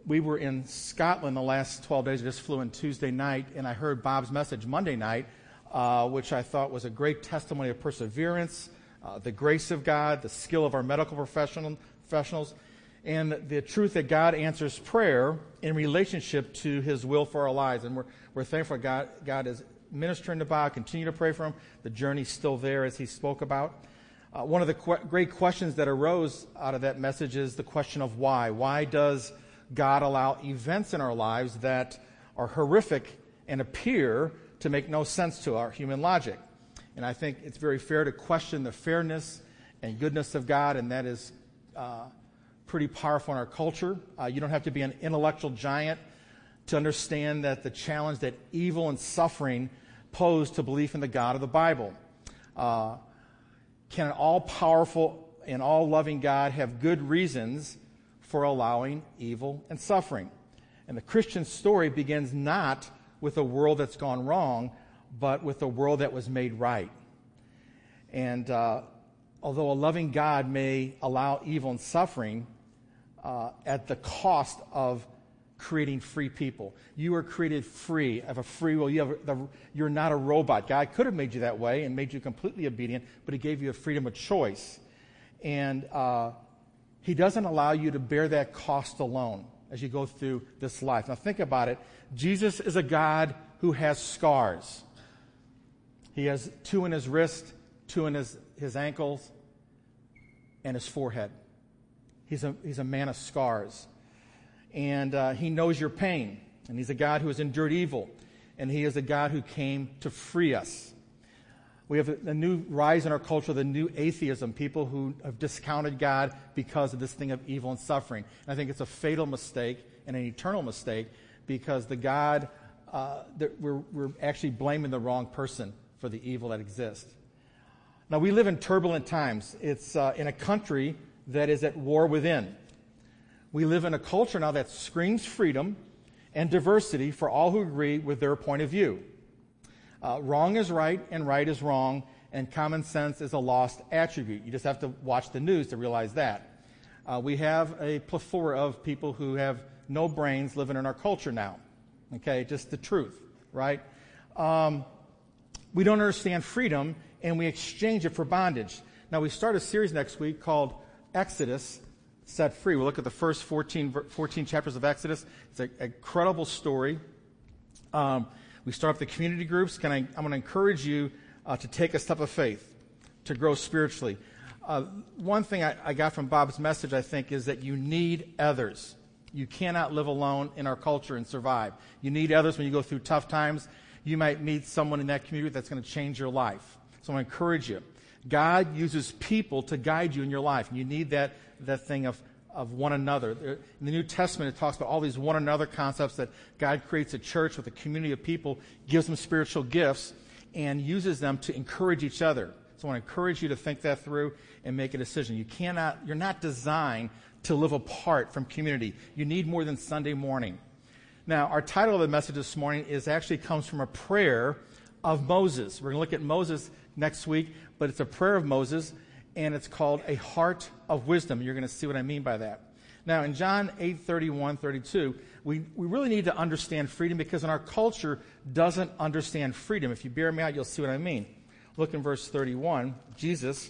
we were in Scotland the last 12 days. I just flew in Tuesday night, and I heard Bob's message Monday night, which I thought was a great testimony of perseverance, the grace of God, the skill of our medical professionals, and the truth that God answers prayer in relationship to His will for our lives. And we're thankful God is ministering to Bob. Continue to pray for him. The journey's still there, as he spoke about. One of the great questions that arose out of that message is the question of why. Why does God allow events in our lives that are horrific and appear to make no sense to our human logic? And I think it's very fair to question the fairness and goodness of God, and that is pretty powerful in our culture. You don't have to be an intellectual giant to understand that the challenge that evil and suffering pose to belief in the God of the Bible. Can an all-powerful and all-loving God have good reasons for allowing evil and suffering? And the Christian story begins not with a world that's gone wrong, but with a world that was made right. And although a loving God may allow evil and suffering at the cost of creating free people. You were created free, have a free will. You're not a robot. God could have made you that way and made you completely obedient, but He gave you a freedom of choice. And He doesn't allow you to bear that cost alone as you go through this life. Now think about it. Jesus is a God who has scars. He has 2 in His wrist, 2 in his ankles, and His forehead. He's a man of scars. And He knows your pain. And He's a God who has endured evil. And He is a God who came to free us. We have a new rise in our culture, the new atheism, people who have discounted God because of this thing of evil and suffering. And I think it's a fatal mistake and an eternal mistake, because the God, that we're actually blaming the wrong person for the evil that exists. Now, we live in turbulent times. It's in a country that is at war within. We live in a culture now that screams freedom and diversity for all who agree with their point of view. Wrong is right and right is wrong, and common sense is a lost attribute. You just have to watch the news to realize that. We have a plethora of people who have no brains living in our culture now. Okay, just the truth, right? We don't understand freedom, and we exchange it for bondage. Now, we start a series next week called Exodus, Set Free. We'll look at the first 14 chapters of Exodus. It's an incredible story. We start up the community groups. I'm going to encourage you to take a step of faith, to grow spiritually. One thing I got from Bob's message, I think, is that you need others. You cannot live alone in our culture and survive. You need others when you go through tough times. You might meet someone in that community that's going to change your life. So I encourage you. God uses people to guide you in your life. And you need that thing of one another. In the New Testament, it talks about all these one another concepts, that God creates a church with a community of people, gives them spiritual gifts, and uses them to encourage each other. So I want to encourage you to think that through and make a decision. You're not designed to live apart from community. You need more than Sunday morning. Now, our title of the message this morning comes from a prayer of Moses. We're going to look at Moses next week, but it's a prayer of Moses, and it's called A Heart of Wisdom. You're going to see what I mean by that. Now, in John 8:31-32, we really need to understand freedom, because in our culture doesn't understand freedom. If you bear me out, you'll see what I mean. Look in verse 31. Jesus,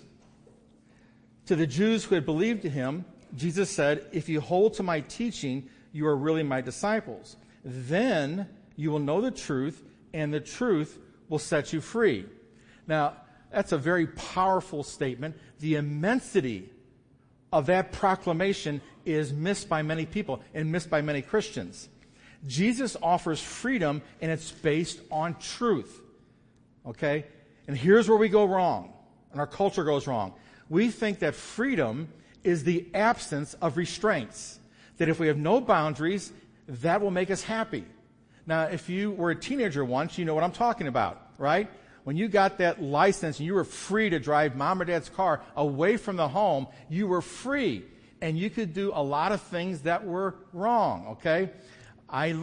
to the Jews who had believed in Him, Jesus said, "If you hold to my teaching, you are really my disciples. Then you will know the truth, and the truth will set you free." Now, that's a very powerful statement. The immensity of that proclamation is missed by many people and missed by many Christians. Jesus offers freedom, and it's based on truth. Okay? And here's where we go wrong, and our culture goes wrong. We think that freedom is the absence of restraints, that if we have no boundaries, that will make us happy. Now, if you were a teenager once, you know what I'm talking about, right? When you got that license and you were free to drive mom or dad's car away from the home, you were free. And you could do a lot of things that were wrong, okay? I'm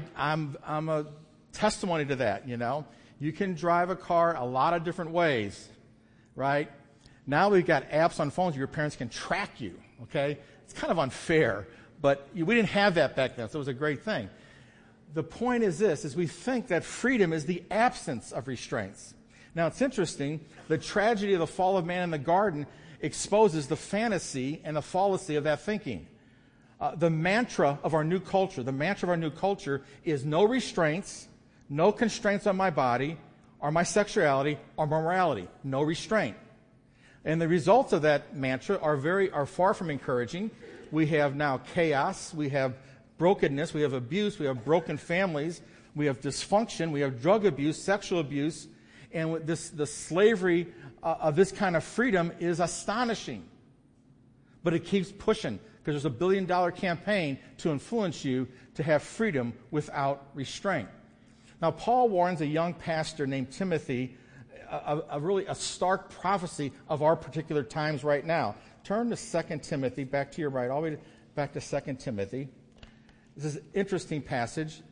a testimony to that, you know. You can drive a car a lot of different ways, right? Now we've got apps on phones where your parents can track you, okay? It's kind of unfair, But we didn't have that back then, so it was a great thing. The point is this, is we think that freedom is the absence of restraints. Now, it's interesting, the tragedy of the fall of man in the garden exposes the fantasy and the fallacy of that thinking. The mantra of our new culture is no restraints, no constraints on my body, or my sexuality, or morality. No restraint. And the results of that mantra are far from encouraging. We have now chaos, we have brokenness, we have abuse, we have broken families, we have dysfunction, we have drug abuse, sexual abuse, and the slavery of this kind of freedom is astonishing. But it keeps pushing, because there's $1 billion campaign to influence you to have freedom without restraint. Now, Paul warns a young pastor named Timothy, really a stark prophecy of our particular times right now. Turn to 2 Timothy, back to your right, all the way back to 2 Timothy. This is an interesting passage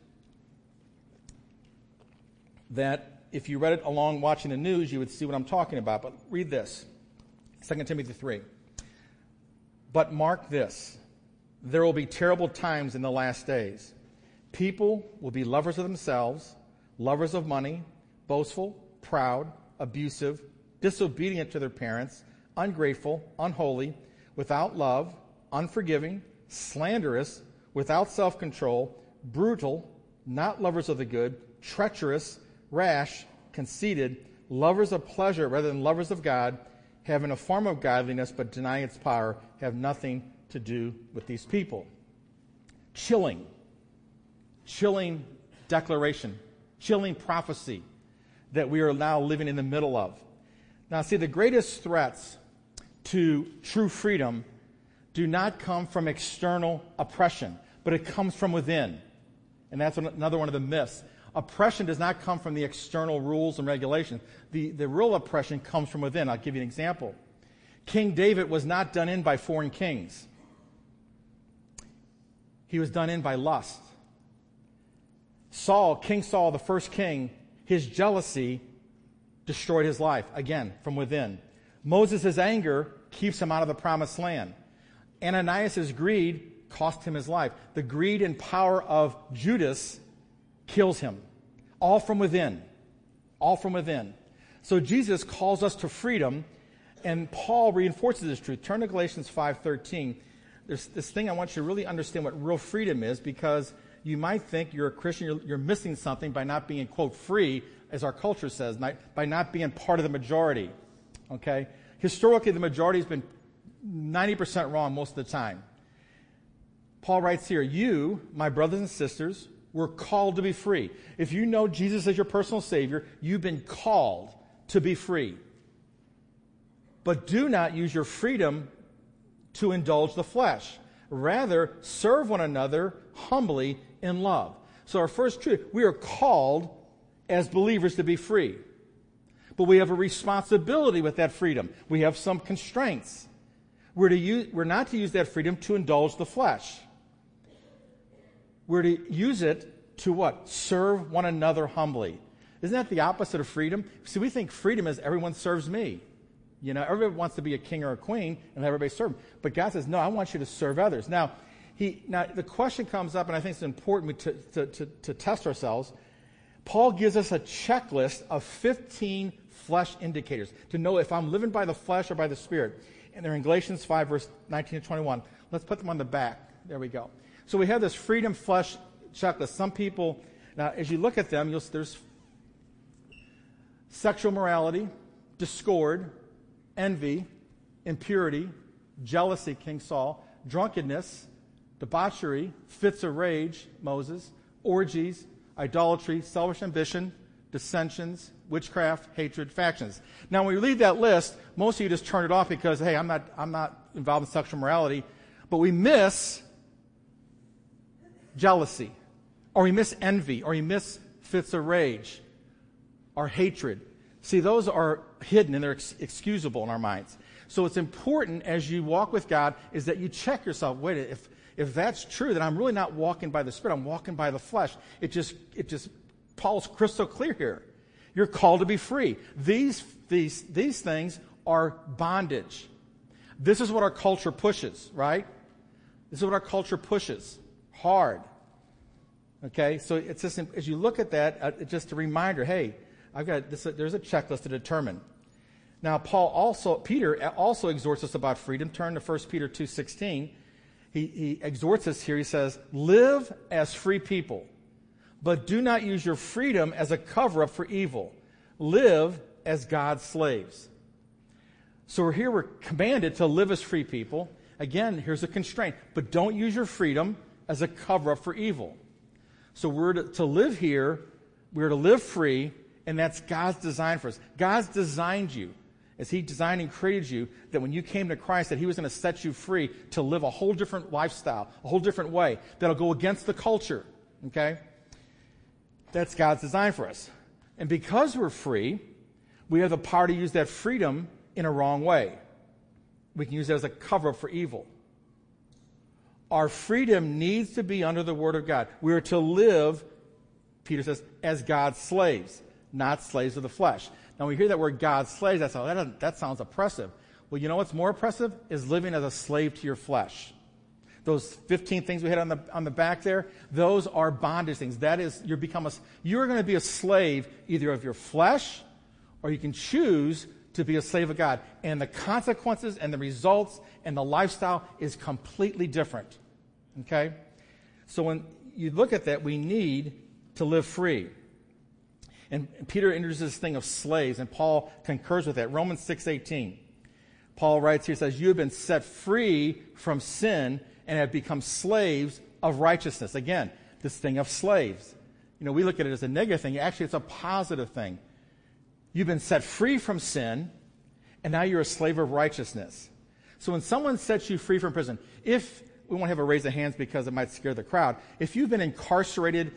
that if you read it along watching the news, you would see what I'm talking about. But read this, 2 Timothy 3. But mark this, there will be terrible times in the last days. People will be lovers of themselves, lovers of money, boastful, proud, abusive, disobedient to their parents, ungrateful, unholy, without love, unforgiving, slanderous, without self-control, brutal, not lovers of the good, treacherous, rash, conceited, lovers of pleasure rather than lovers of God, having a form of godliness but denying its power, have nothing to do with these people. Chilling declaration, chilling prophecy that we are now living in the middle of. Now, see, the greatest threats to true freedom do not come from external oppression, but it comes from within. And that's another one of the myths. Oppression does not come from the external rules and regulations. The real oppression comes from within. I'll give you an example. King David was not done in by foreign kings. He was done in by lust. King Saul, the first king, his jealousy destroyed his life, again, from within. Moses' anger keeps him out of the promised land. Ananias' greed cost him his life. The greed and power of Judas kills him. All from within. All from within. So Jesus calls us to freedom, and Paul reinforces this truth. Turn to Galatians 5:13. There's this thing I want you to really understand what real freedom is, because you might think you're a Christian, you're missing something by not being, quote, free, as our culture says, by not being part of the majority. Okay? Historically, the majority has been 90% wrong most of the time. Paul writes here, you, my brothers and sisters, were called to be free. If you know Jesus as your personal Savior, you've been called to be free. But do not use your freedom to indulge the flesh. Rather, serve one another humbly in love. So our first truth, we are called as believers to be free. But we have a responsibility with that freedom. We have some constraints. We're not to use that freedom to indulge the flesh. We're to use it to what? Serve one another humbly. Isn't that the opposite of freedom? See, we think freedom is everyone serves me. You know, everybody wants to be a king or a queen and everybody serve them. But God says, no, I want you to serve others. Now the question comes up, and I think it's important to test ourselves. Paul gives us a checklist of 15 flesh indicators to know if I'm living by the flesh or by the Spirit. And they're in Galatians 5, verse 19 to 21. Let's put them on the back. There we go. So we have this freedom flesh checklist. Some people, now as you look at them, there's sexual morality, discord, envy, impurity, jealousy, King Saul, drunkenness, debauchery, fits of rage, Moses, orgies, idolatry, selfish ambition, dissensions, witchcraft, hatred, factions. Now, when we read that list, most of you just turn it off because, hey, I'm not involved in sexual morality, but we miss jealousy, or we miss envy, or we miss fits of rage, or hatred. See, those are hidden and they're excusable in our minds. So it's important as you walk with God is that you check yourself. Wait, if that's true, then I'm really not walking by the Spirit. I'm walking by the flesh. It just Paul's crystal clear here. You're called to be free. These things are bondage. This is what our culture pushes, right? This is what our culture pushes hard. Okay, so it's just, as you look at that, it's just a reminder, hey, I've got this, there's a checklist to determine. Now, Peter also exhorts us about freedom. Turn to 1 Peter 2:16. He exhorts us here. He says, live as free people, but do not use your freedom as a cover-up for evil. Live as God's slaves. So we're commanded to live as free people. Again, here's a constraint, but don't use your freedom as a cover-up for evil. So we're to live here, we're to live free, and that's God's design for us. God's designed you, as He designed and created you, that when you came to Christ, that He was going to set you free to live a whole different lifestyle, a whole different way, that'll go against the culture, okay? That's God's design for us. And because we're free, we have the power to use that freedom in a wrong way. We can use it as a cover-up for evil. Our freedom needs to be under the Word of God. We are to live, Peter says, as God's slaves, not slaves of the flesh. Now, when we hear that word God's slaves, that sounds oppressive. Well, you know what's more oppressive? Is living as a slave to your flesh. Those 15 things we had on the back there, those are bondage things. That is, you're going to be a slave either of your flesh, or you can choose to be a slave of God. And the consequences and the results and the lifestyle is completely different. Okay? So when you look at that, we need to live free. And Peter introduces this thing of slaves, and Paul concurs with that. Romans 6:18. Paul writes here, says, you have been set free from sin and have become slaves of righteousness. Again, this thing of slaves. You know, we look at it as a negative thing. Actually, it's a positive thing. You've been set free from sin, and now you're a slave of righteousness. So when someone sets you free from prison, we won't have a raise of hands because it might scare the crowd. If you've been incarcerated,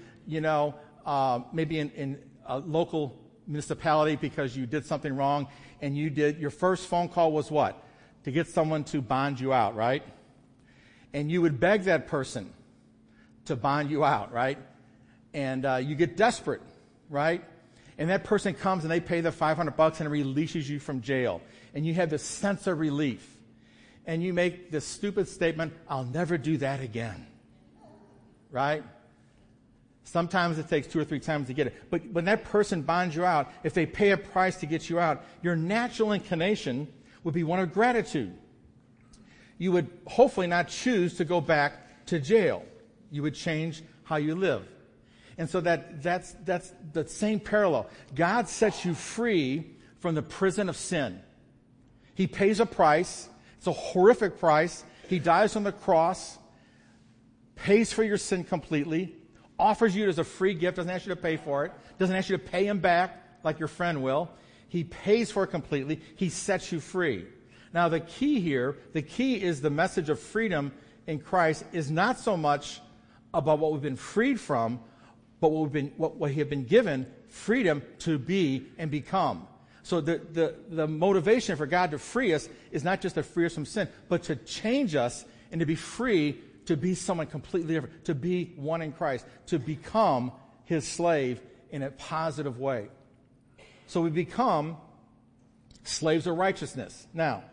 maybe in a local municipality because you did something wrong, and your first phone call was what? To get someone to bond you out, right? And you would beg that person to bond you out, right? And you get desperate, right? And that person comes and they pay the $500 and releases you from jail. And you have this sense of relief. And you make this stupid statement, I'll never do that again. Right? Sometimes it takes 2 or 3 times to get it. But when that person bonds you out, if they pay a price to get you out, your natural inclination would be one of gratitude. You would hopefully not choose to go back to jail. You would change how you live. And so that's the same parallel. God sets you free from the prison of sin. He pays a price. It's a horrific price. He dies on the cross, pays for your sin completely, offers you it as a free gift, doesn't ask you to pay for it, doesn't ask you to pay Him back like your friend will. He pays for it completely. He sets you free. Now, the key is the message of freedom in Christ is not so much about what we've been freed from, but what we have been given freedom to be and become. So the motivation for God to free us is not just to free us from sin, but to change us and to be free to be someone completely different, to be one in Christ, to become His slave in a positive way. So we become slaves of righteousness. Now,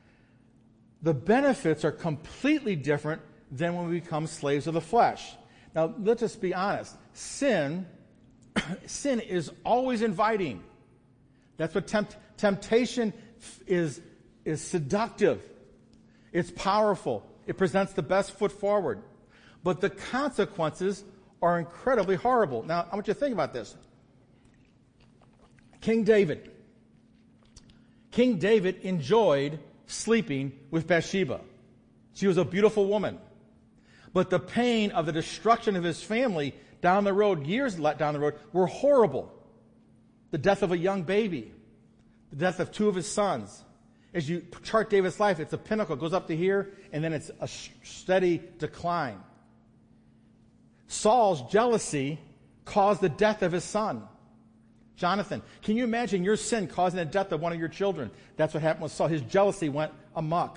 the benefits are completely different than when we become slaves of the flesh. Now, let's just be honest. Sin is always inviting. That's what temptation is seductive. It's powerful. It presents the best foot forward. But the consequences are incredibly horrible. Now, I want you to think about this. King David enjoyed sleeping with Bathsheba. She was a beautiful woman. But the pain of the destruction of his family down the road, years down the road, were horrible. The death of a young baby. The death of 2 of his sons. As you chart David's life, it's a pinnacle. It goes up to here, and then it's a steady decline. Saul's jealousy caused the death of his son, Jonathan. Can you imagine your sin causing the death of one of your children? That's what happened with Saul. His jealousy went amok.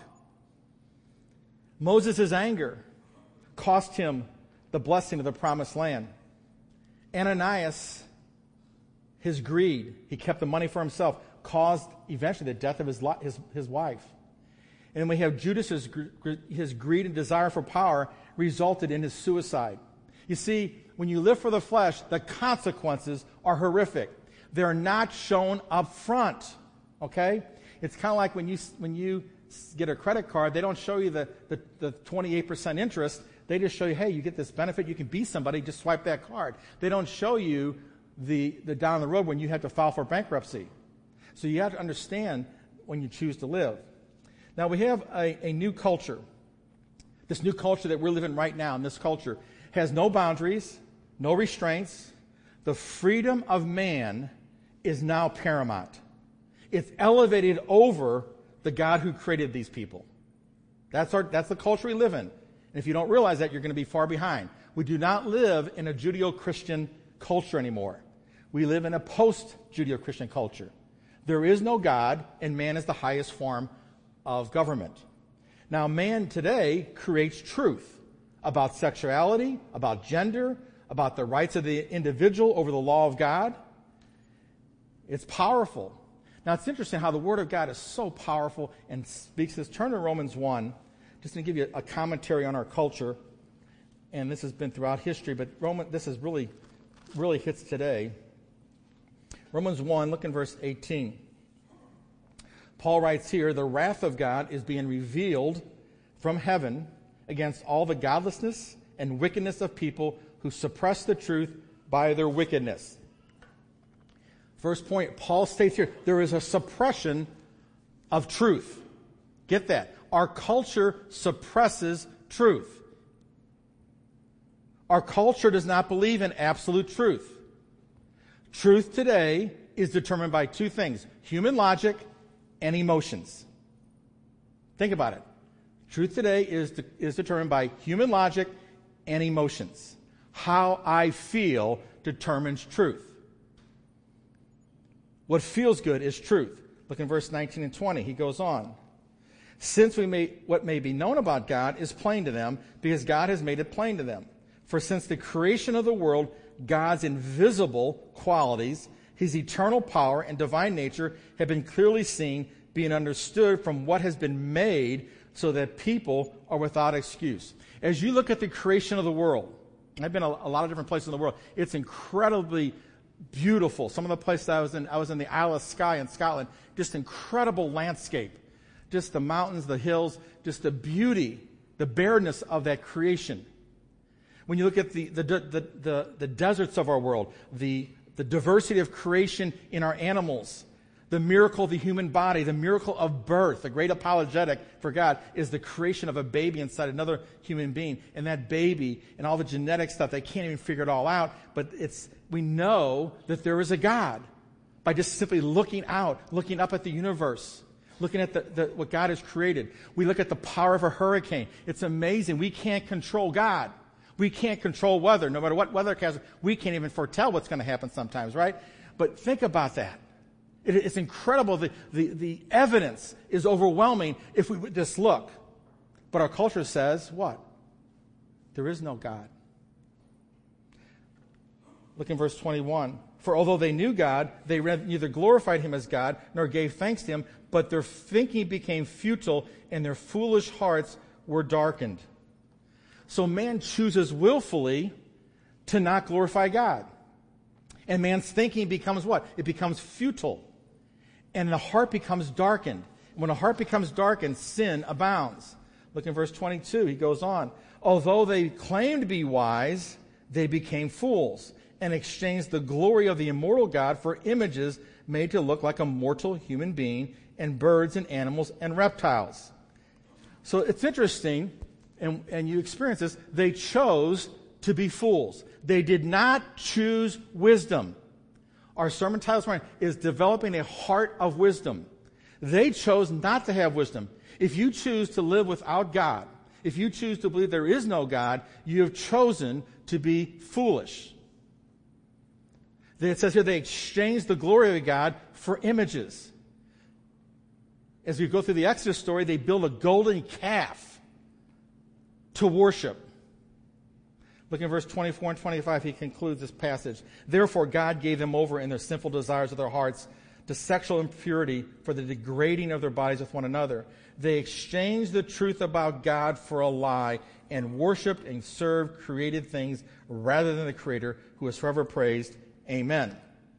Moses' anger cost him the blessing of the promised land. Ananias, his greed, he kept the money for himself, caused eventually the death of his wife. And we have Judas's his greed and desire for power resulted in his suicide. You see, when you live for the flesh, the consequences are horrific. They're not shown up front. Okay? It's kind of like when you get a credit card, they don't show you the 28% interest. They just show you, hey, you get this benefit, you can be somebody, just swipe that card. They don't show you the down the road when you have to file for bankruptcy. So you have to understand when you choose to live. Now we have a new culture. This new culture that we're living right now, in this culture, has no boundaries, no restraints. The freedom of man is now paramount. It's elevated over the God who created these people. That's the culture we live in. And if you don't realize that, you're going to be far behind. We do not live in a Judeo-Christian culture anymore. We live in a post-Judeo-Christian culture. There is no God, and man is the highest form of government. Now, man today creates truth about sexuality, about gender, about the rights of the individual over the law of God. It's powerful. Now, it's interesting how the Word of God is so powerful and speaks this. Turn to Romans 1, just to give you a commentary on our culture. And this has been throughout history, but this is really hits today. Romans 1, look in verse 18. Paul writes here, the wrath of God is being revealed from heaven against all the godlessness and wickedness of people who suppress the truth by their wickedness. First point, Paul states here, there is a suppression of truth. Get that. Our culture suppresses truth. Our culture does not believe in absolute truth. Truth today is determined by two things, human logic and emotions. Think about it. Truth today is determined by human logic and emotions. How I feel determines truth. What feels good is truth. Look in verse 19 and 20. He goes on. Since what may be known about God is plain to them, because God has made it plain to them. For since the creation of the world, God's invisible qualities, his eternal power and divine nature have been clearly seen, being understood from what has been made, so that people are without excuse. As you look at the creation of the world, I've been a lot of different places in the world. It's incredibly beautiful. Some of the places I was in the Isle of Skye in Scotland, just incredible landscape. Just the mountains, the hills, just the beauty, the bareness of that creation. When you look at the deserts of our world, the diversity of creation in our animals, the miracle of the human body, the miracle of birth, the great apologetic for God is the creation of a baby inside another human being. And that baby and all the genetic stuff, they can't even figure it all out. But we know that there is a God by just simply looking up at the universe, looking at what God has created. We look at the power of a hurricane. It's amazing. We can't control God. We can't control weather. No matter what weathercast, we can't even foretell what's going to happen sometimes, right? But think about that. It's incredible. The evidence is overwhelming if we would just look. But our culture says, what? There is no God. Look in verse 21. For although they knew God, they neither glorified him as God nor gave thanks to him, but their thinking became futile and their foolish hearts were darkened. So man chooses willfully to not glorify God. And man's thinking becomes what? It becomes futile. And the heart becomes darkened. When a heart becomes darkened, sin abounds. Look in verse 22. He goes on. Although they claimed to be wise, they became fools and exchanged the glory of the immortal God for images made to look like a mortal human being and birds and animals and reptiles. So it's interesting, and you experience this, they chose to be fools. They did not choose wisdom. Our sermon title this morning is Developing a Heart of Wisdom. They chose not to have wisdom. If you choose to live without God, if you choose to believe there is no God, you have chosen to be foolish. It says here they exchanged the glory of God for images. As we go through the Exodus story, they build a golden calf to worship. Look in verse 24 and 25, he concludes this passage. Therefore God gave them over in their sinful desires of their hearts to sexual impurity for the degrading of their bodies with one another. They exchanged the truth about God for a lie and worshiped and served created things rather than the Creator, who is forever praised. Amen.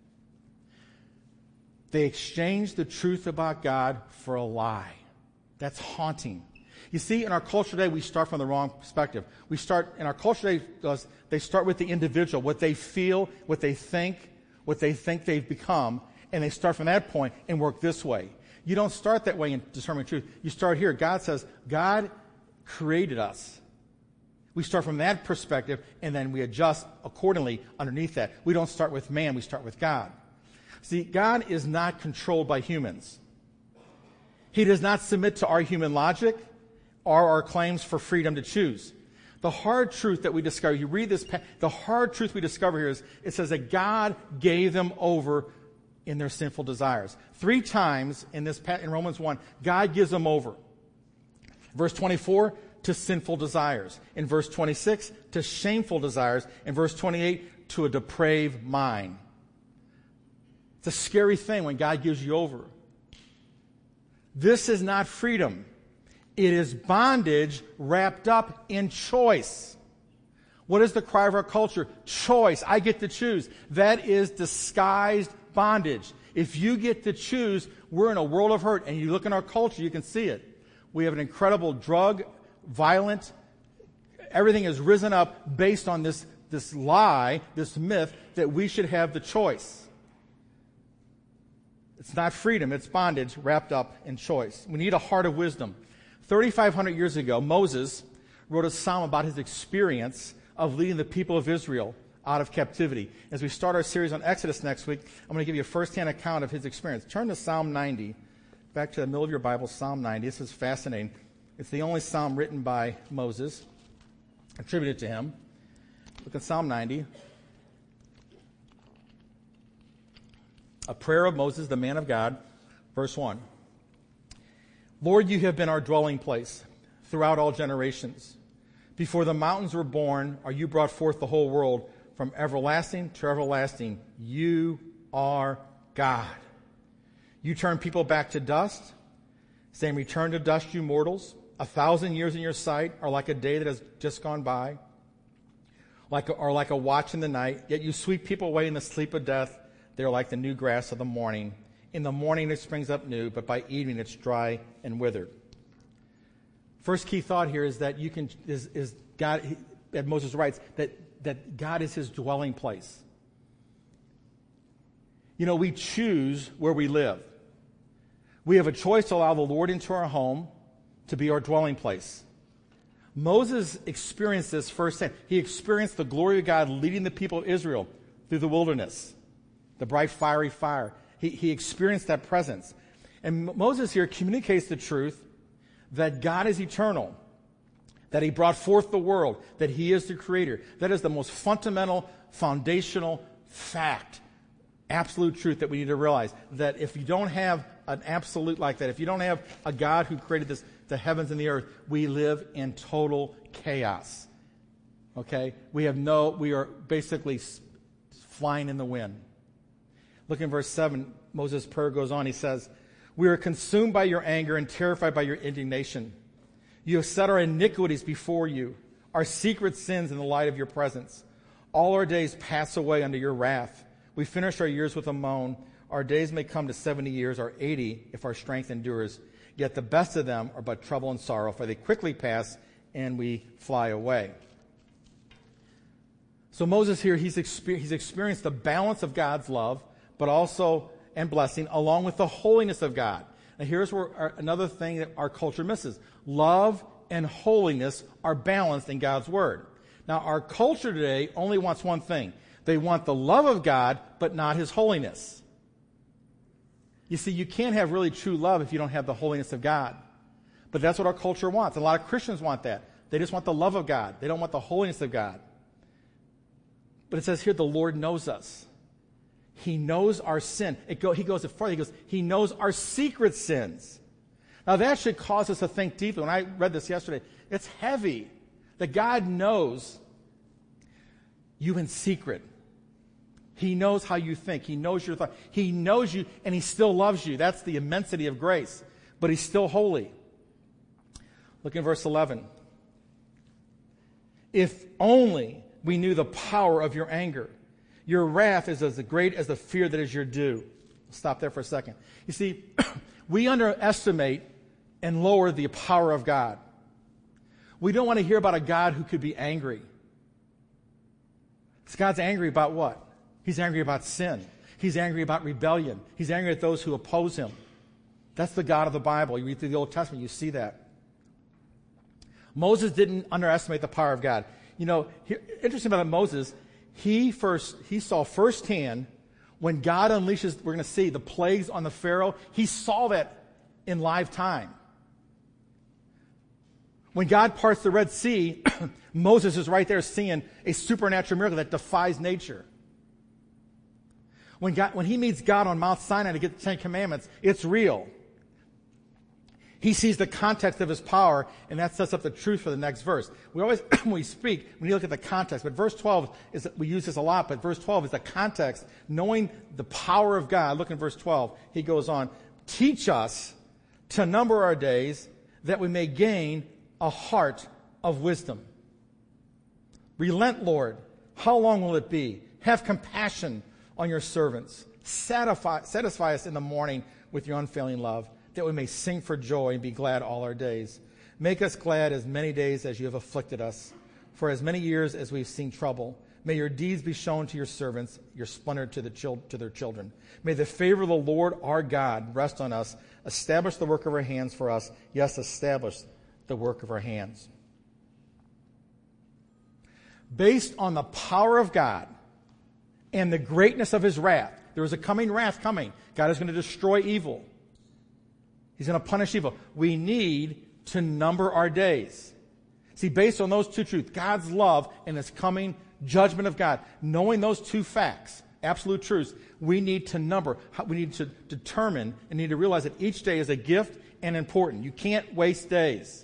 They exchanged the truth about God for a lie. That's haunting. You see, in our culture today, we start from the wrong perspective. In our culture today, they start with the individual, what they feel, what they think they've become, and they start from that point and work this way. You don't start that way in discerning truth. You start here. God says, God created us. We start from that perspective, and then we adjust accordingly underneath that. We don't start with man, we start with God. See, God is not controlled by humans. He does not submit to our human logic or our claims for freedom to choose. The hard truth that we discover, you read this, the hard truth we discover here is, it says that God gave them over in their sinful desires. 3 times in Romans 1, God gives them over. Verse 24, to sinful desires. In verse 26, to shameful desires. In verse 28, to a depraved mind. It's a scary thing when God gives you over. This is not freedom. It is bondage wrapped up in choice. What is the cry of our culture? Choice. I get to choose. That is disguised bondage. If you get to choose, we're in a world of hurt. And you look in our culture, you can see it. We have an incredible drug, violent, everything has risen up based on this lie, this myth that we should have the choice. It's not freedom, it's bondage wrapped up in choice. We need a heart of wisdom. 3,500 years ago, Moses wrote a psalm about his experience of leading the people of Israel out of captivity. As we start our series on Exodus next week, I'm going to give you a first-hand account of his experience. Turn to Psalm 90, back to the middle of your Bible, Psalm 90. This is fascinating. It's the only psalm written by Moses, attributed to him. Look at Psalm 90. A prayer of Moses, the man of God, verse 1. Lord, you have been our dwelling place throughout all generations. Before the mountains were born, or you brought forth the whole world, from everlasting to everlasting, you are God. You turn people back to dust, saying, return to dust, you mortals. 1,000 years in your sight are like a day that has just gone by, like a watch in the night. Yet you sweep people away in the sleep of death. They are like the new grass of the morning. In the morning it springs up new, but by evening it's dry and withered. First key thought here is that God, that Moses writes, that God is his dwelling place. You know, we choose where we live. We have a choice to allow the Lord into our home to be our dwelling place. Moses experienced this firsthand. He experienced the glory of God leading the people of Israel through the wilderness, the bright fiery fire. He experienced that presence. And Moses here communicates the truth that God is eternal, that he brought forth the world, that he is the creator. That is the most fundamental, foundational fact, absolute truth that we need to realize. That if you don't have an absolute like that, if you don't have a God who created the heavens and the earth, we live in total chaos. Okay? We are basically flying in the wind. Look in verse 7, Moses' prayer goes on. He says, we are consumed by your anger and terrified by your indignation. You have set our iniquities before you, our secret sins in the light of your presence. All our days pass away under your wrath. We finish our years with a moan. Our days may come to 70 years or 80 if our strength endures. Yet the best of them are but trouble and sorrow, for they quickly pass and we fly away. So Moses here, he's experienced the balance of God's love, but also and blessing, along with the holiness of God. Now here's where another thing that our culture misses. Love and holiness are balanced in God's Word. Now our culture today only wants one thing. They want the love of God, but not his holiness. You see, you can't have really true love if you don't have the holiness of God. But that's what our culture wants. A lot of Christians want that. They just want the love of God. They don't want the holiness of God. But it says here, the Lord knows us. He knows our sin. He goes further. He goes, he knows our secret sins. Now that should cause us to think deeply. When I read this yesterday, it's heavy that God knows you in secret. He knows how you think. He knows your thought. He knows you, and he still loves you. That's the immensity of grace. But he's still holy. Look in verse 11. If only we knew the power of your anger. Your wrath is as great as the fear that is your due. Stop there for a second. You see, we underestimate and lower the power of God. We don't want to hear about a God who could be angry. God's angry about what? He's angry about sin. He's angry about rebellion. He's angry at those who oppose him. That's the God of the Bible. You read through the Old Testament, you see that. Moses didn't underestimate the power of God. You know, interesting about Moses, he saw firsthand when God unleashes, we're going to see, the plagues on the Pharaoh. He saw that in live time. When God parts the Red Sea, Moses is right there seeing a supernatural miracle that defies nature. When he meets God on Mount Sinai to get the Ten Commandments, it's real. He sees the context of his power, and that sets up the truth for the next verse. We always, when we speak, we look at the context. But verse 12 we use this a lot, but verse 12 is the context. Knowing the power of God, look in verse 12. He goes on, teach us to number our days that we may gain a heart of wisdom. Relent, Lord. How long will it be? Have compassion on your servants. Satisfy us in the morning with your unfailing love, that we may sing for joy and be glad all our days. Make us glad as many days as you have afflicted us, for as many years as we've seen trouble. May your deeds be shown to your servants, your splendor to their children. May the favor of the Lord our God rest on us. Establish the work of our hands for us. Yes, establish the work of our hands. Based on the power of God and the greatness of his wrath, there is a coming wrath coming. God is going to destroy evil. He's going to punish evil. We need to number our days. See, based on those two truths, God's love and his coming judgment of God, knowing those two facts, absolute truths, we need to number. We need to determine and need to realize that each day is a gift and important. You can't waste days.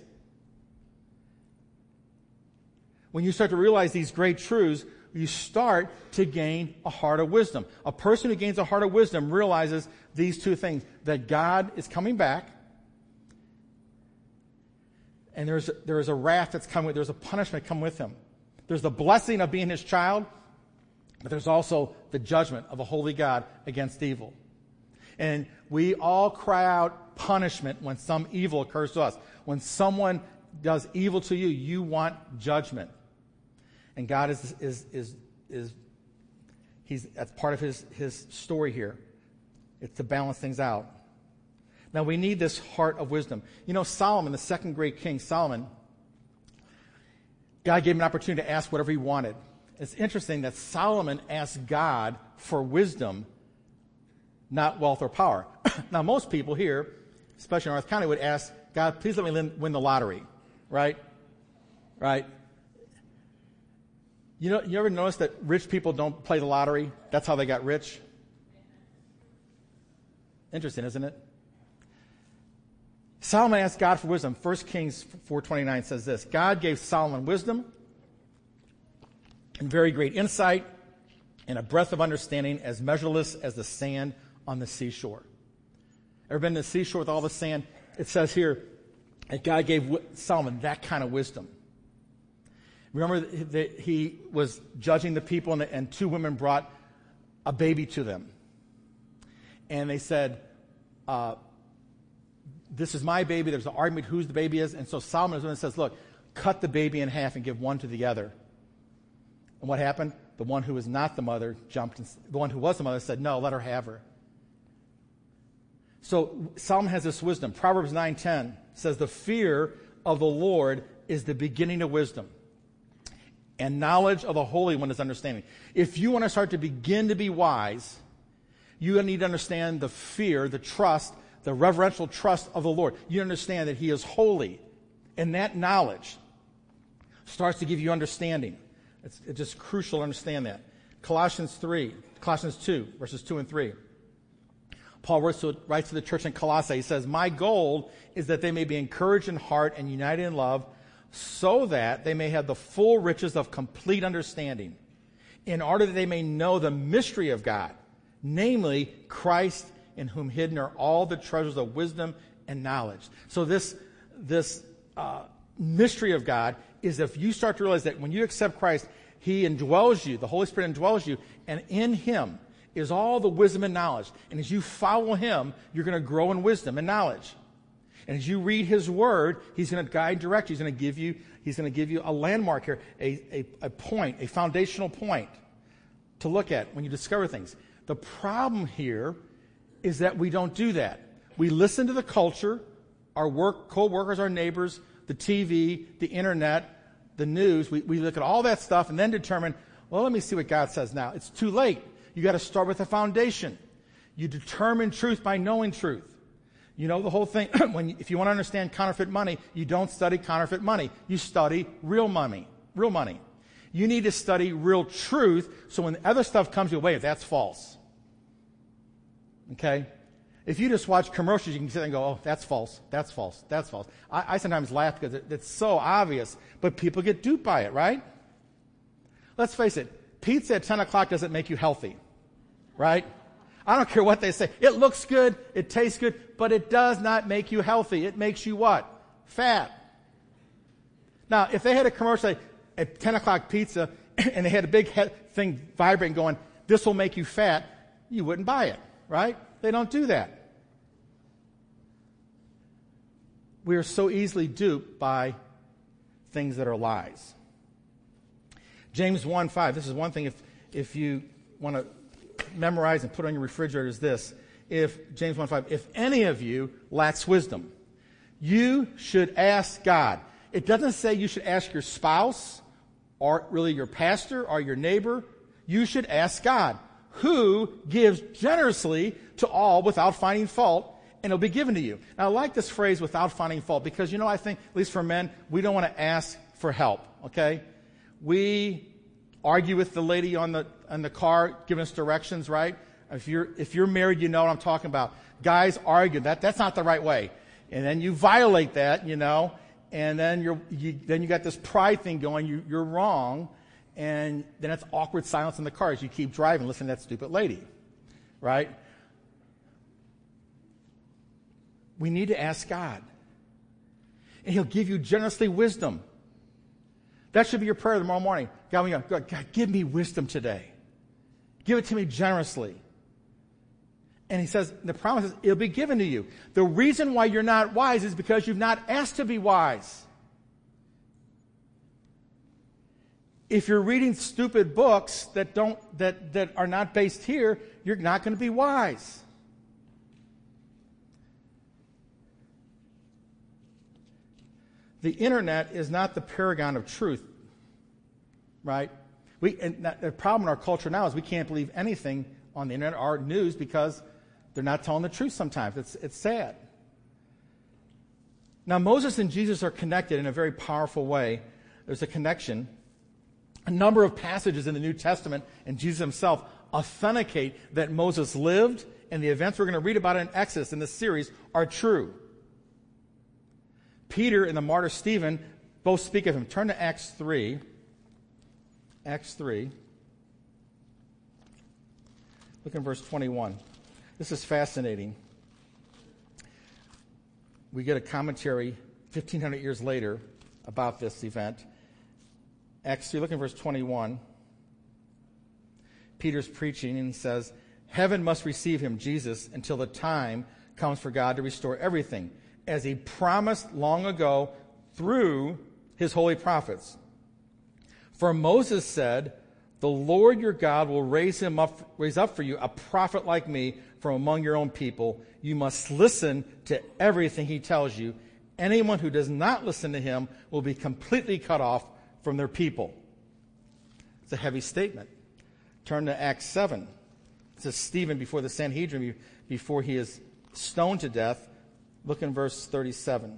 When you start to realize these great truths, you start to gain a heart of wisdom. A person who gains a heart of wisdom realizes these two things, that God is coming back, and there is a wrath that's coming, there's a punishment come with him. There's the blessing of being his child, but there's also the judgment of a holy God against evil. And we all cry out punishment when some evil occurs to us. When someone does evil to you, you want judgment. And God that's part of his story here. It's to balance things out. Now we need this heart of wisdom. You know, Solomon, the second great king, Solomon, God gave him an opportunity to ask whatever he wanted. It's interesting that Solomon asked God for wisdom, not wealth or power. Now most people here, especially in North County, would ask, God, please let me win the lottery. Right? Right? You ever notice that rich people don't play the lottery? That's how they got rich. Interesting, isn't it? Solomon asked God for wisdom. 1 Kings 4:29 says this: God gave Solomon wisdom and very great insight and a breadth of understanding as measureless as the sand on the seashore. Ever been to the seashore with all the sand? It says here that God gave Solomon that kind of wisdom. Remember that he was judging the people, and two women brought a baby to them. And they said, this is my baby. There's an argument whose the baby is. And so Solomon is the one that says, look, cut the baby in half and give one to the other. And what happened? The one who was not the mother jumped. And the one who was the mother said, no, let her have her. So Solomon has this wisdom. Proverbs 9:10 says, the fear of the Lord is the beginning of wisdom, and knowledge of the Holy One is understanding. If you want to start to begin to be wise, you need to understand the fear, the trust, the reverential trust of the Lord. You understand that he is holy, and that knowledge starts to give you understanding. It's just crucial to understand that. Colossians 2, verses 2 and 3. Paul writes to the church in Colossae. He says, my goal is that they may be encouraged in heart and united in love, so that they may have the full riches of complete understanding, in order that they may know the mystery of God, namely Christ, in whom hidden are all the treasures of wisdom and knowledge. So this mystery of God is if you start to realize that when you accept Christ, he indwells you, the Holy Spirit indwells you, and in him is all the wisdom and knowledge. And as you follow him, you're going to grow in wisdom and knowledge. And as you read his word, he's going to guide and direct you. He's going to give you a landmark here, a point, a foundational point to look at when you discover things. The problem here is that we don't do that. We listen to the culture, our co-workers, our neighbors, the TV, the internet, the news. We look at all that stuff and then determine, well, let me see what God says now. It's too late. You got to start with a foundation. You determine truth by knowing truth. You know the whole thing. If you want to understand counterfeit money, you don't study counterfeit money. You study real money. Real money. You need to study real truth, so when other stuff comes your way, that's false. Okay? If you just watch commercials, you can sit there and go, oh, that's false, that's false, that's false. I sometimes laugh because it's so obvious, but people get duped by it, right? Let's face it, pizza at 10 o'clock doesn't make you healthy, right? I don't care what they say. It looks good, it tastes good, but it does not make you healthy. It makes you what? Fat. Now, if they had a commercial at 10 o'clock pizza and they had a big thing vibrating going, this will make you fat, you wouldn't buy it, right? They don't do that. We are so easily duped by things that are lies. James 1:5. This is one thing if you want to memorize and put on your refrigerator is this. James 1:5. If any of you lacks wisdom, you should ask God. It doesn't say you should ask your spouse or really your pastor or your neighbor. You should ask God, who gives generously to all without finding fault, and it'll be given to you. Now, I like this phrase, without finding fault, because, I think, at least for men, we don't want to ask for help, okay? We argue with the lady on the car giving us directions, right? If you're married, you know what I'm talking about. Guys argue. That's not the right way. And then you violate that, and then you got this pride thing going, you're wrong, and then it's awkward silence in the car as you keep driving, listening to that stupid lady, right? We need to ask God. And he'll give you generously wisdom. That should be your prayer tomorrow morning. God, give me wisdom today. Give it to me generously. And he says, the promise is, it'll be given to you. The reason why you're not wise is because you've not asked to be wise. If you're reading stupid books that are not based here, you're not going to be wise. The internet is not the paragon of truth, right? The problem in our culture now is we can't believe anything on the internet or news because they're not telling the truth sometimes. It's sad. Now, Moses and Jesus are connected in a very powerful way. There's a connection. A number of passages in the New Testament and Jesus himself authenticate that Moses lived, and the events we're going to read about in Exodus in this series are true. Peter and the martyr Stephen both speak of him. Turn to Acts 3. Acts 3. Look in verse 21. This is fascinating. We get a commentary 1,500 years later about this event. Acts 3, look in verse 21. Peter's preaching and says, heaven must receive him, Jesus, until the time comes for God to restore everything, as he promised long ago through his holy prophets. For Moses said, the Lord your God will raise up for you a prophet like me from among your own people. You must listen to everything he tells you. Anyone who does not listen to him will be completely cut off from their people. It's a heavy statement. Turn to Acts 7. This is Stephen before the Sanhedrin, before he is stoned to death. Look in verse 37.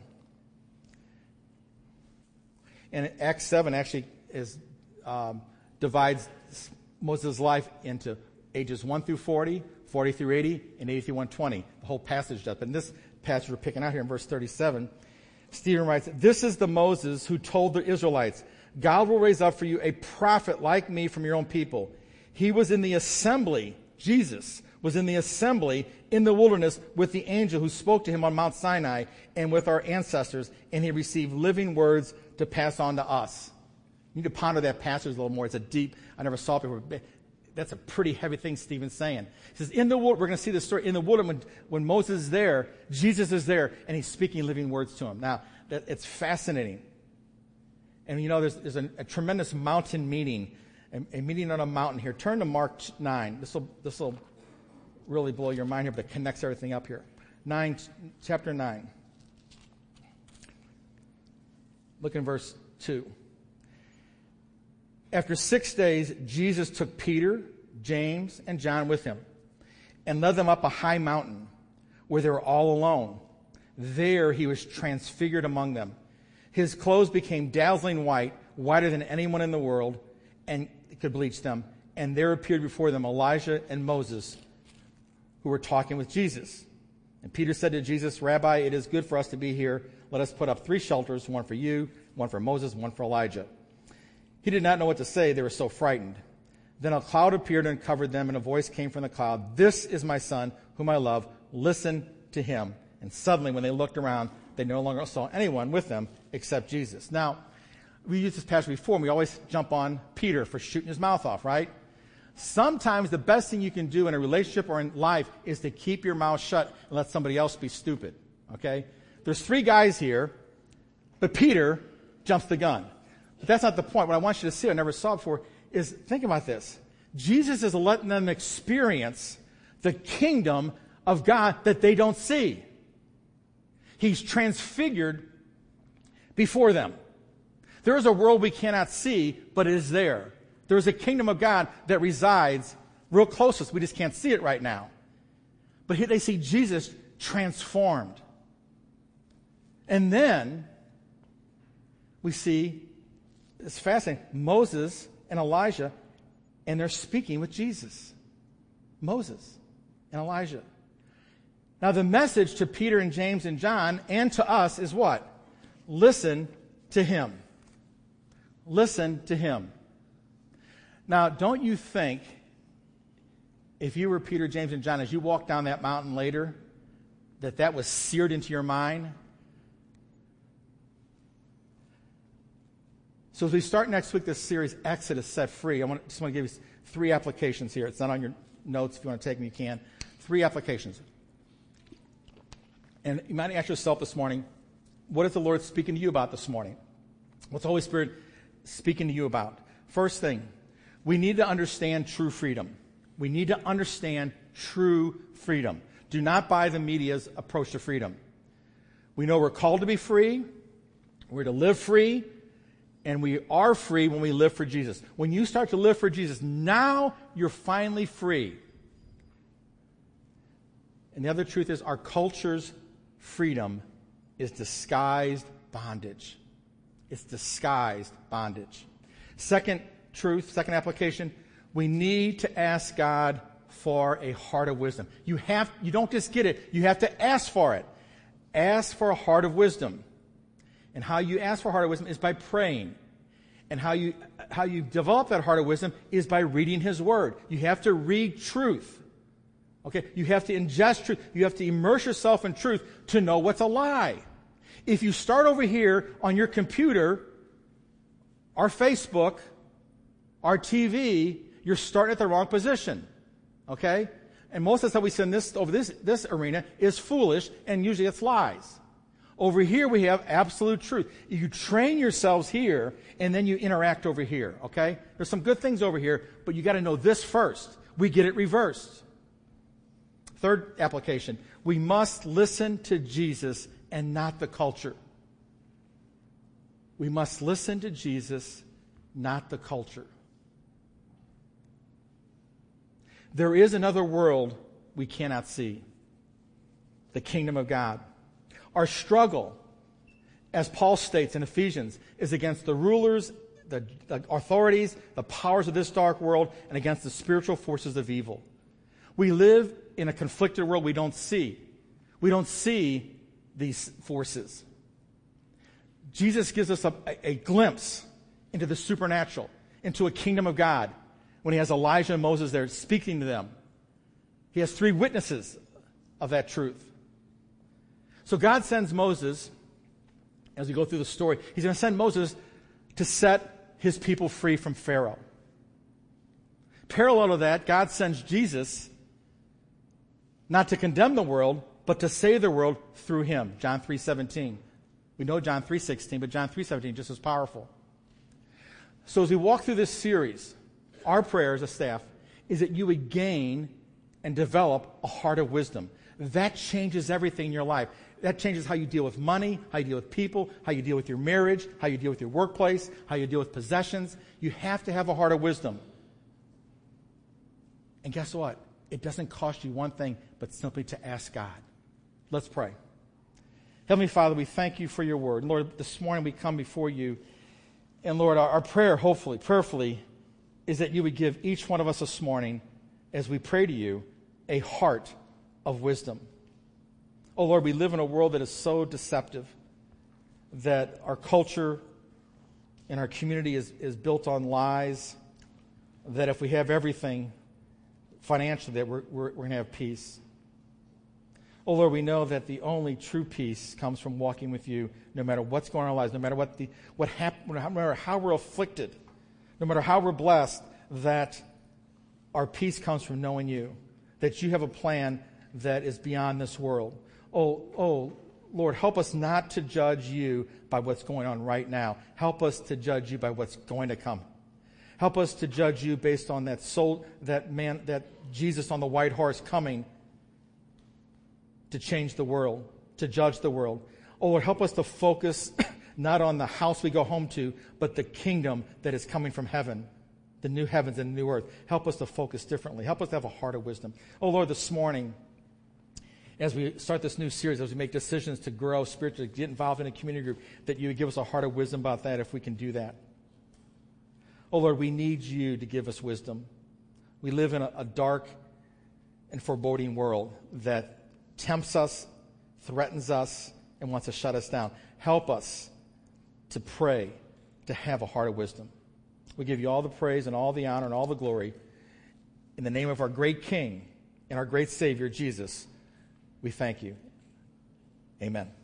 And Acts 7 actually divides Moses' life into ages 1 through 40, 40 through 80, and 80 through 120. The whole passage does. But in this passage we're picking out here in verse 37, Stephen writes, this is the Moses who told the Israelites, God will raise up for you a prophet like me from your own people. He was in the assembly, Jesus was in the assembly in the wilderness with the angel who spoke to him on Mount Sinai and with our ancestors, and he received living words to pass on to us. You need to ponder that passage a little more. It's a deep, I never saw it before. That's a pretty heavy thing Stephen's saying. He says, in the wilderness, we're going to see this story. In the wilderness, when Moses is there, Jesus is there, and he's speaking living words to him. Now, it's fascinating. And you know, there's a tremendous mountain meeting, a meeting on a mountain here. Turn to Mark 9. This will really blow your mind here, but it connects everything up here. Chapter 9. Look in verse 2. After 6 days, Jesus took Peter, James, and John with him and led them up a high mountain where they were all alone. There he was transfigured among them. His clothes became dazzling white, whiter than anyone in the world, and could bleach them. And there appeared before them Elijah and Moses, who were talking with Jesus. And Peter said to Jesus, Rabbi, it is good for us to be here. Let us put up 3 shelters, one for you, one for Moses, one for Elijah. He did not know what to say. They were so frightened. Then a cloud appeared and covered them, and a voice came from the cloud. This is my son, whom I love. Listen to him. And suddenly, when they looked around, they no longer saw anyone with them except Jesus. Now, we used this passage before, and we always jump on Peter for shooting his mouth off, right? Sometimes the best thing you can do in a relationship or in life is to keep your mouth shut and let somebody else be stupid, okay? There's 3 guys here, but Peter jumps the gun. But that's not the point. What I want you to see, I never saw before, is think about this. Jesus is letting them experience the kingdom of God that they don't see. He's transfigured before them. There is a world we cannot see, but it is there. There is a kingdom of God that resides real close to us. We just can't see it right now. But here they see Jesus transformed. And then we see, it's fascinating, Moses and Elijah, and they're speaking with Jesus. Moses and Elijah. Now the message to Peter and James and John and to us is what? Listen to him. Listen to him. Now, don't you think, if you were Peter, James, and John, as you walked down that mountain later, that was seared into your mind? So as we start next week, this series, Exodus Set Free, I just want to give you 3 applications here. It's not on your notes. If you want to take them, you can. 3 applications. And you might ask yourself this morning, what is the Lord speaking to you about this morning? What's the Holy Spirit speaking to you about? First thing, we need to understand true freedom. We need to understand true freedom. Do not buy the media's approach to freedom. We know we're called to be free. We're to live free. And we are free when we live for Jesus. When you start to live for Jesus, now you're finally free. And the other truth is our culture's freedom is disguised bondage. It's disguised bondage. Second truth, second application, we need to ask God for a heart of wisdom. You don't just get it, you have to ask for it. Ask for a heart of wisdom. And how you ask for a heart of wisdom is by praying. And how you develop that heart of wisdom is by reading His Word. You have to read truth. Okay? You have to ingest truth. You have to immerse yourself in truth to know what's a lie. If you start over here on your computer, our Facebook, our TV, you're starting at the wrong position. Okay? And most of the stuff we send this arena is foolish, and usually it's lies. Over here we have absolute truth. You train yourselves here, and then you interact over here. Okay? There's some good things over here, but you got to know this first. We get it reversed. Third application, we must listen to Jesus and not the culture. We must listen to Jesus, not the culture. There is another world we cannot see. The kingdom of God. Our struggle, as Paul states in Ephesians, is against the rulers, the authorities, the powers of this dark world, and against the spiritual forces of evil. We live in a conflicted world we don't see. We don't see these forces. Jesus gives us a glimpse into the supernatural, into a kingdom of God, when he has Elijah and Moses there speaking to them. He has 3 witnesses of that truth. So God sends Moses, as we go through the story, he's going to send Moses to set his people free from Pharaoh. Parallel to that, God sends Jesus not to condemn the world, but to save the world through him. John 3:17. We know John 3:16, but John 3:17 just as powerful. So as we walk through this series, our prayer as a staff is that you would gain and develop a heart of wisdom. That changes everything in your life. That changes how you deal with money, how you deal with people, how you deal with your marriage, how you deal with your workplace, how you deal with possessions. You have to have a heart of wisdom. And guess what? It doesn't cost you one thing, but simply to ask God. Let's pray. Heavenly Father, we thank you for your word. Lord, this morning we come before you. And Lord, our prayer, hopefully, prayerfully, is that you would give each one of us this morning, as we pray to you, a heart of wisdom. Oh Lord, we live in a world that is so deceptive, that our culture and our community is built on lies, that if we have everything financially, that we're going to have peace. Oh Lord, we know that the only true peace comes from walking with you, no matter what's going on in our lives, no matter what happened, no matter how we're afflicted, no matter how we're blessed, that our peace comes from knowing you, that you have a plan that is beyond this world. Oh, Lord, help us not to judge you by what's going on right now. Help us to judge you by what's going to come. Help us to judge you based on that Jesus on the white horse coming to change the world, to judge the world. Oh, Lord, help us to focus not on the house we go home to, but the kingdom that is coming from heaven, the new heavens and the new earth. Help us to focus differently. Help us to have a heart of wisdom. Oh, Lord, this morning, as we start this new series, as we make decisions to grow spiritually, get involved in a community group, that you would give us a heart of wisdom about that if we can do that. Oh, Lord, we need you to give us wisdom. We live in a dark and foreboding world that tempts us, threatens us, and wants to shut us down. Help us to pray, to have a heart of wisdom. We give you all the praise and all the honor and all the glory. In the name of our great King and our great Savior, Jesus, we thank you. Amen.